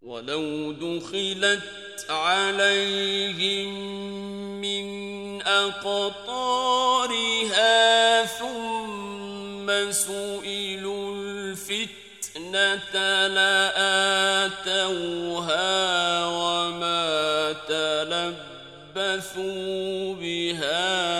ولو دخلت عليهم من أقطارها ثم سئلوا الفتنة لآتوها وما تلبثوا بها